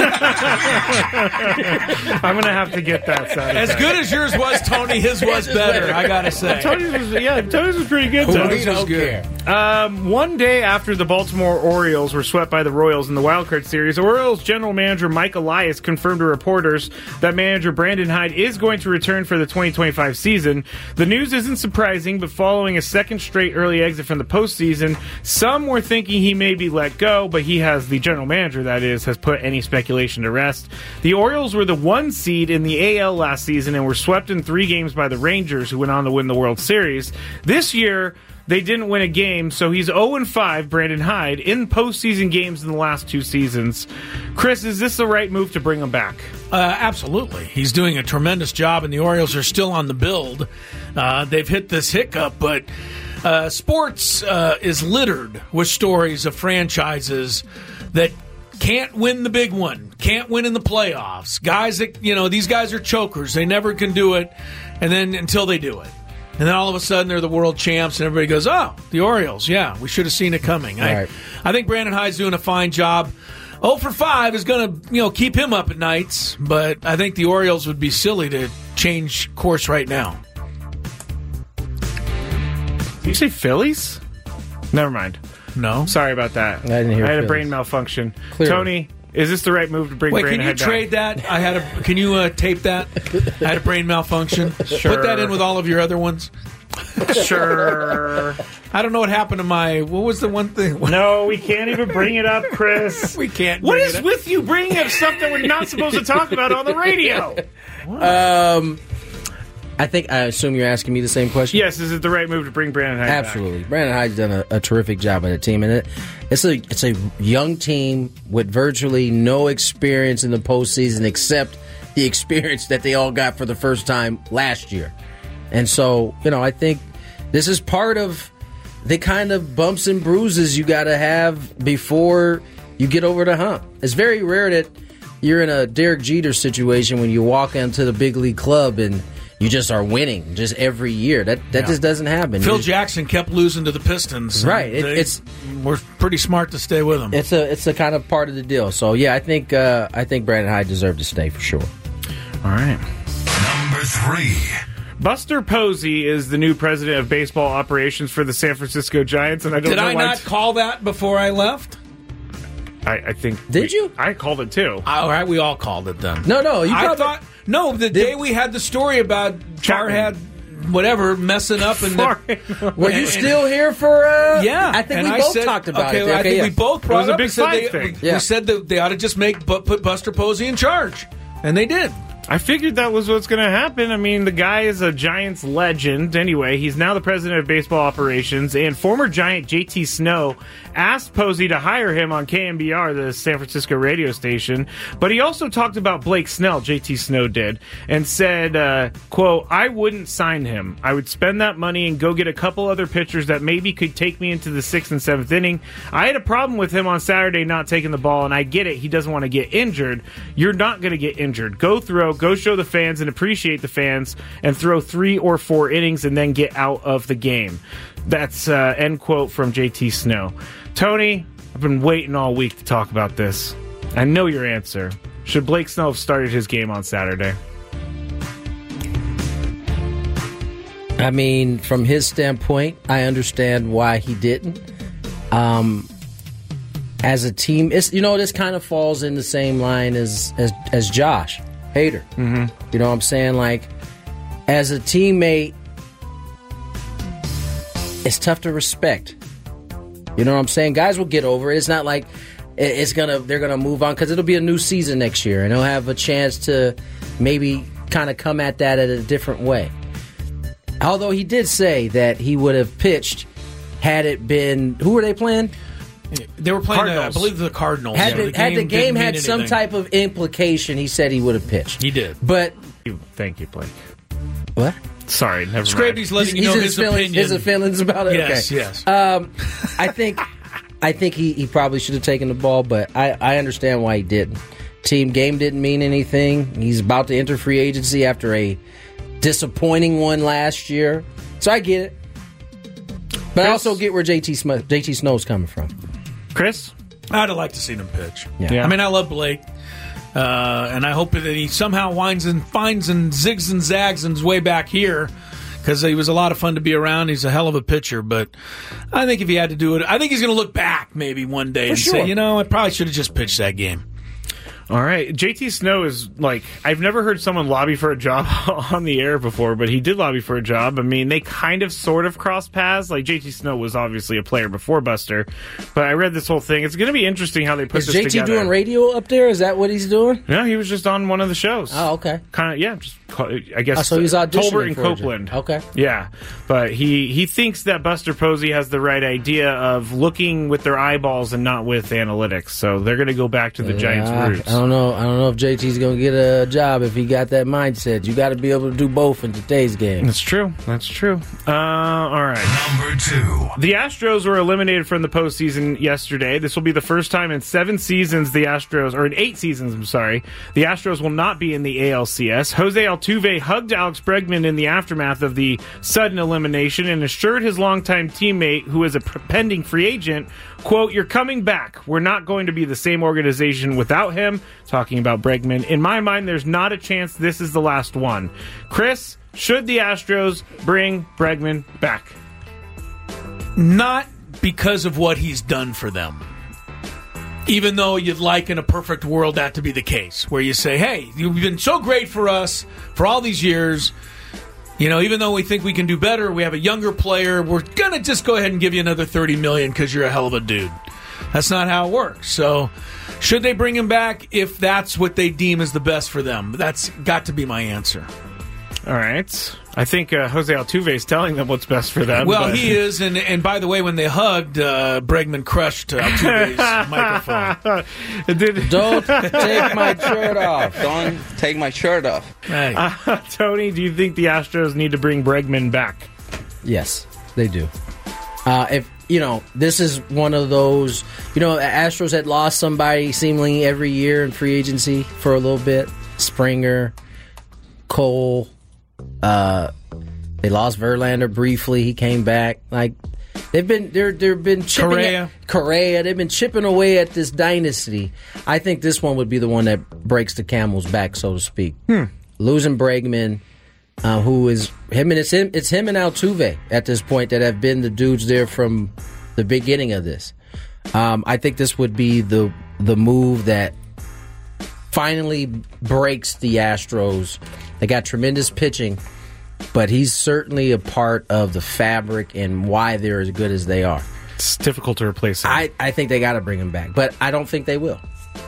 I'm going to have to get that sound As effect. good as yours was, Tony, his was better, I gotta say. Tony's was, yeah, Tony's was pretty good. We Tony's was don't good. Um, one day after the Baltimore Orioles were swept by the Royals in the wildcard series, Orioles general manager Mike Elias confirmed to reporters that manager Brandon Hyde is going to return for the twenty twenty-five season. The news isn't surprising, but following a second straight early exit from the postseason, some were thinking he may be let go, but he has, the general manager that is, has put any speculation to rest. The Orioles were the one seed in the A L last season and were swept in three games by the Rangers, who went on to win the World Series. This year, they didn't win a game, so he's oh and five, Brandon Hyde, in postseason games in the last two seasons. Chris, is this the right move to bring him back? Uh, absolutely. He's doing a tremendous job, and the Orioles are still on the build. Uh, they've hit this hiccup, but uh, sports uh, is littered with stories of franchises that can't win the big one, can't win in the playoffs. Guys that, you know, these guys are chokers. They never can do it, and then until they do it. And then all of a sudden they're the world champs, and everybody goes, oh, the Orioles, yeah, we should have seen it coming. I, Right. I think Brandon Hyde's doing a fine job. oh for five is going to, you know, keep him up at nights, but I think the Orioles would be silly to change course right now. Did you say Phillies? Never mind. No. Sorry about that. I didn't hear I had Phillies. a brain malfunction. Clearly. Tony, is this the right move to bring Wait, Brandon can you Hyde trade back? that? I had a. Can you uh, tape that? I had a brain malfunction. Sure. Put that in with all of your other ones. Sure. I don't know what happened to my. What was the one thing? No, we can't even bring it up, Chris. We can't. What bring is it up. with you bringing up stuff that we're not supposed to talk about on the radio? Um, I think I assume you're asking me the same question. Yes, is it the right move to bring Brandon Hyde Absolutely. Brandon Hyde's done a, a terrific job on the team, and it, it's a it's a young team with virtually no experience in the postseason except the experience that they all got for the first time last year. And so, you know, I think this is part of the kind of bumps and bruises you got to have before you get over the hump. It's very rare that you're in a Derek Jeter situation when you walk into the big league club and you just are winning just every year. That that Yeah. just doesn't happen. Phil You're- Jackson kept losing to the Pistons. and Right. It- they it's We're pretty smart to stay with him. It's a it's a kind of part of the deal. So yeah, I think uh, I think Brandon Hyde deserved to stay for sure. All right. Number three. Buster Posey is the new president of baseball operations for the San Francisco Giants, and I don't Did know I why not t- call that before I left? I, I think. Did we- you? I called it too. All right, we all called it then. No, no, you I probably- thought no. The day we had the story about Farhad, whatever, messing up and the, Were you and- still here for? Uh, Yeah, I think and we I both said- talked about okay, it. I think yeah. we both It brought was it a up big and said they, side thing. We Yeah. said that they ought to just make bu- put Buster Posey in charge, and they did. I figured that was what's going to happen. I mean, the guy is a Giants legend. Anyway, he's now the president of baseball operations, and former Giant J T Snow asked Posey to hire him on K M B R, the San Francisco radio station. But he also talked about Blake Snell, J T Snow did, and said, uh, quote, I wouldn't sign him. I would spend that money and go get a couple other pitchers that maybe could take me into the sixth and seventh inning. I had a problem with him on Saturday not taking the ball, and I get it. He doesn't want to get injured. You're not going to get injured. Go throw, go show the fans and appreciate the fans, and throw three or four innings and then get out of the game. That's uh, end quote from J T Snow. Tony, I've been waiting all week to talk about this. I know your answer. Should Blake Snell have started his game on Saturday? I mean, from his standpoint, I understand why he didn't. Um, as a team, it's you know this kind of falls in the same line as as, as Josh Hader. Mm-hmm. You know what I'm saying? Like, as a teammate, it's tough to respect. You know what I'm saying? Guys will get over it. It's not like it's gonna they're gonna move on because it'll be a new season next year, and they'll have a chance to maybe kind of come at that in a different way. Although he did say that he would have pitched had it been who were they playing? They were playing, uh, I Cardinals. believe, the Cardinals. Had, Yeah, the, had the didn't game mean had some anything. type of implication, he said he would have pitched. He did. But Thank you, Blake. what? Sorry, never Scraby's mind. letting you know in his feelings, opinion. His feelings about it. Yes, okay. yes. Um, I think, I think he, he probably should have taken the ball, but I, I understand why he didn't. Team game didn't mean anything. He's about to enter free agency after a disappointing one last year, so I get it. But I Chris? also get where J T Sm- J T Snow's coming from. Chris? I'd have liked to see him pitch. Yeah. Yeah. I mean, I love Blake, uh, and I hope that he somehow winds and finds and zigs and zags and his way back here because he was a lot of fun to be around. He's a hell of a pitcher, but I think if he had to do it, I think he's going to look back maybe one day For and sure. say, you know, I probably should have just pitched that game. All right. J T Snow is like, I've never heard someone lobby for a job on the air before, but he did lobby for a job. I mean, they kind of sort of crossed paths. Like, J T Snow was obviously a player before Buster, but I read this whole thing. It's going to be interesting how they put Is this J T together. doing radio up there? Is that what he's doing? Yeah, he was just on one of the shows. Oh, okay. Kind of, yeah, just call- I guess. Oh, so he's auditioning Tolbert and for a job. Copeland. Okay. Yeah, but he he thinks that Buster Posey has the right idea of looking with their eyeballs and not with analytics. So they're going to go back to the Yeah, Giants' roots. don't know. I don't know if J T's going to get a job if he got that mindset. You got to be able to do both in today's game. That's true. That's true. Uh, all right. Number two. The Astros were eliminated from the postseason yesterday. This will be the first time in seven seasons the Astros, or in eight seasons, I'm sorry, the Astros will not be in the A L C S. Jose Altuve hugged Alex Bregman in the aftermath of the sudden elimination and assured his longtime teammate, who is a pending free agent, quote, "You're coming back. We're not going to be the same organization without him," talking about Bregman. "In my mind, there's not a chance this is the last one." Chris, should the Astros bring Bregman back? Not because of what he's done for them. Even though you'd like in a perfect world that to be the case, where you say, hey, you've been so great for us for all these years. You know, even though we think we can do better, we have a younger player, we're going to just go ahead and give you another thirty million dollars because you're a hell of a dude. That's not how it works. So should they bring him back if that's what they deem as the best for them? That's got to be my answer. All right. I think uh, Jose Altuve is telling them what's best for them. Well, but... he is. And and by the way, when they hugged, uh, Bregman crushed Altuve's microphone. Did... Don't take my shirt off. Don't take my shirt off. Hey. Uh, Tony, do you think the Astros need to bring Bregman back? Yes, they do. Uh, if you know, this is one of those, you know, Astros had lost somebody seemingly every year in free agency for a little bit. Springer, Cole. Uh, they lost Verlander briefly. He came back. Like they've been, they're they've been chipping Correa. At, Correa. They've been chipping away at this dynasty. I think this one would be the one that breaks the camel's back, so to speak. Hmm. Losing Bregman, uh, who is him and it's him, it's him and Altuve at this point that have been the dudes there from the beginning of this. Um, I think this would be the the move that finally breaks the Astros. They got tremendous pitching, but he's certainly a part of the fabric and why they're as good as they are. It's difficult to replace him. I, I think they got to bring him back, but I don't think they will.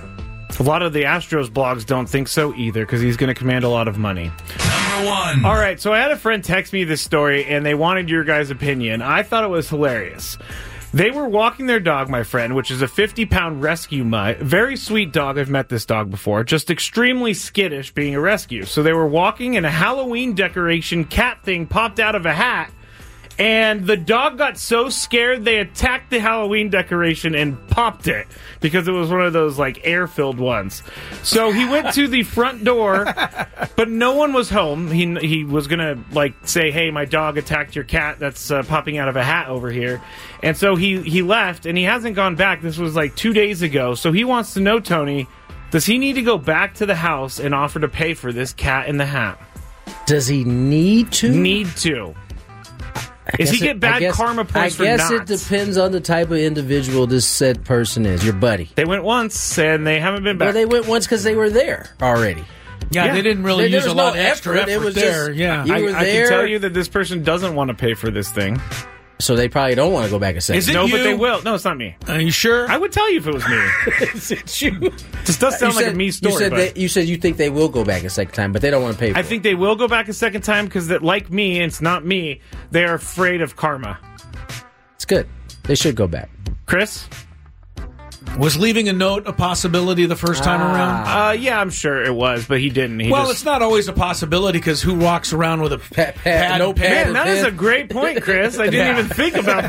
A lot of the Astros blogs don't think so either because he's going to command a lot of money. Number one. All right, so I had a friend text me this story, and they wanted your guys' opinion. I thought it was hilarious. They were walking their dog, my friend, which is a fifty-pound rescue mutt. Very sweet dog. I've met this dog before. Just extremely skittish being a rescue. So they were walking, and a Halloween decoration cat thing popped out of a hat. And the dog got so scared they attacked the Halloween decoration and popped it because it was one of those like air-filled ones. So he went to the front door, but no one was home. He he was gonna like say, "Hey, my dog attacked your cat that's uh, popping out of a hat over here." And so he he left, and he hasn't gone back. This was like two days ago. So he wants to know, Tony, does he need to go back to the house and offer to pay for this cat in the hat? Does he need to? Need to. Is he it, get bad guess, karma points for I guess not? it depends on the type of individual this said person is. Your buddy. They went once, and they haven't been back. Well, they went once because they were there already. Yeah, yeah, they didn't really there, use there a lot no of extra effort, effort. It was there. Just, yeah, you I, were I there. can tell you that this person doesn't want to pay for this thing. So they probably don't want to go back a second. Is it no, you? but they will. No, it's not me. Are you sure? I would tell you if it was me. Is it you? This does sound you like said, a me story. You said, but they, you said you think they will go back a second time, but they don't want to pay for I it. think they will go back a second time because, like me, it's not me. They are afraid of karma. It's good. They should go back. Chris? Was leaving a note a possibility the first time Ah. around? Uh, yeah, I'm sure it was, but he didn't. He well, just... it's not always a possibility because who walks around with a pad, pad, pad no and pen? pad Man, that is a great point, Chris. I didn't Yeah. even think about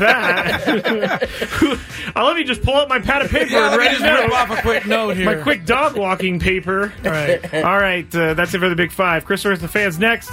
that. I'll let me just pull up my pad of paper Yeah, and let me write just it rip down. off a quick note here. My quick dog walking paper. All right. All right, uh, that's it for the Big Five. Chris Worth, the fans, next.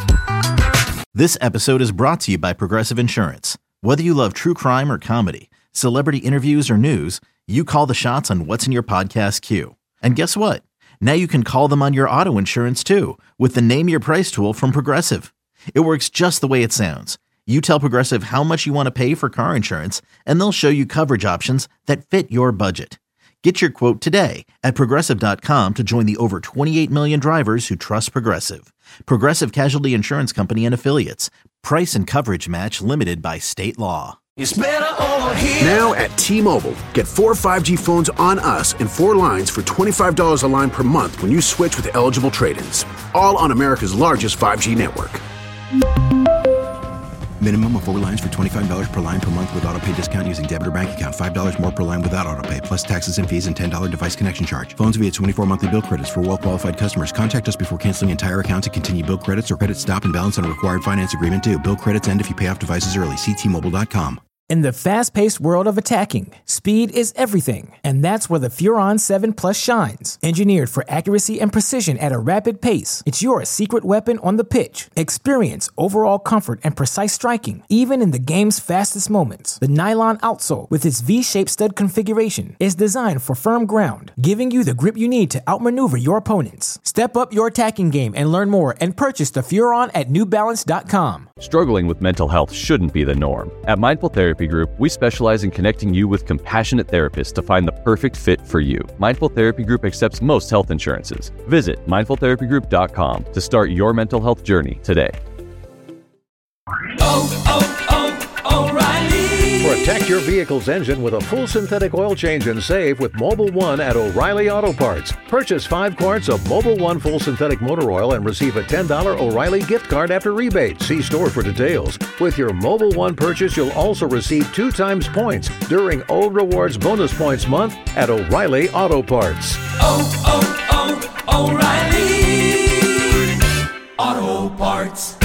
This episode is brought to you by Progressive Insurance. Whether you love true crime or comedy, celebrity interviews or news, you call the shots on what's in your podcast queue. And guess what? Now you can call them on your auto insurance too with the Name Your Price tool from Progressive. It works just the way it sounds. You tell Progressive how much you want to pay for car insurance, and they'll show you coverage options that fit your budget. Get your quote today at Progressive dot com to join the over twenty-eight million drivers who trust Progressive. Progressive Casualty Insurance Company and Affiliates. Price and coverage match limited by state law. It's better over here. Now at T-Mobile, get four five G phones on us and four lines for twenty-five dollars a line per month when you switch with eligible trade-ins. All on America's largest five G network. Minimum of four lines for twenty-five dollars per line per month with auto pay discount using debit or bank account. five dollars more per line without auto pay, plus taxes and fees and ten dollars device connection charge. Phones via twenty-four monthly bill credits for well-qualified customers. Contact us before canceling entire account to continue bill credits or credit stop and balance on a required finance agreement due. Bill credits end if you pay off devices early. See T Mobile dot com. In the fast-paced world of attacking, speed is everything, and that's where the Furon seven Plus shines. Engineered for accuracy and precision at a rapid pace, it's your secret weapon on the pitch. Experience overall comfort and precise striking, even in the game's fastest moments. The nylon outsole, with its V-shaped stud configuration, is designed for firm ground, giving you the grip you need to outmaneuver your opponents. Step up your attacking game and learn more and purchase the Furon at New Balance dot com. Struggling with mental health shouldn't be the norm. At Mindful Therapy Group, we specialize in connecting you with compassionate therapists to find the perfect fit for you. Mindful Therapy Group accepts most health insurances. Visit mindful therapy group dot com to start your mental health journey today. Oh, oh, oh, O'Reilly. Protect your vehicle's engine with a full synthetic oil change and save with Mobil one at O'Reilly Auto Parts. Purchase five quarts of Mobil one full synthetic motor oil and receive a ten dollars O'Reilly gift card after rebate. See store for details. With your Mobil one purchase, you'll also receive two times points during O Rewards Bonus Points Month at O'Reilly Auto Parts. Oh, oh, oh, O'Reilly Auto Parts.